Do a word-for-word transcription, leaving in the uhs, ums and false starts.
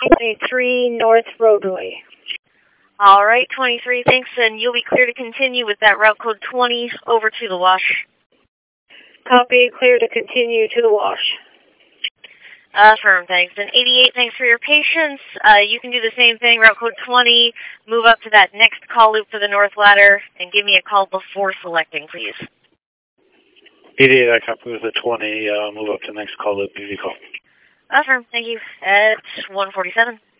twenty-three North Roadway. All right, twenty-three, thanks, and you'll be clear to continue with that route code twenty over to the wash. Copy, clear to continue to the wash. Affirm, thanks. And eighty-eight, thanks for your patience. Uh, you can do the same thing, route code twenty, move up to that next call loop for the north ladder, and give me a call before selecting, please. eighty-eight, I copy with the twenty, uh, move up to the next call loop, give you a call. Affirm, thank you. At one forty-seven.